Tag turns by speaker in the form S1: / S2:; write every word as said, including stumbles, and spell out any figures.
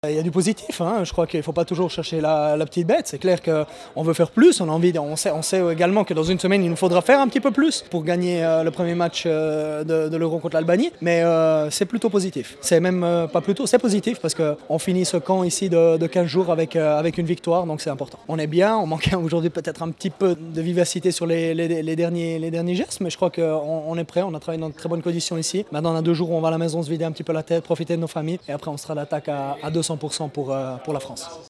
S1: Il y a du positif, hein. Je crois qu'il ne faut pas toujours chercher la, la petite bête. C'est clair qu'on veut faire plus, on a envie, on sait, on sait également que dans une semaine il nous faudra faire un petit peu plus pour gagner euh, le premier match euh, de, de l'Euro contre l'Albanie. Mais euh, c'est plutôt positif. C'est même euh, pas plutôt, c'est positif parce qu'on finit ce camp ici de, de quinze jours avec, euh, avec une victoire, donc c'est important. On est bien, on manquait aujourd'hui peut-être un petit peu de vivacité sur les, les, les, derniers, les derniers gestes, mais je crois qu'on on est prêt, on a travaillé dans de très bonnes conditions ici. Maintenant on a deux jours où on va à la maison se vider un petit peu la tête, profiter de nos familles et après on sera d'attaque à, à deux cents pour cent pour, euh, pour la France.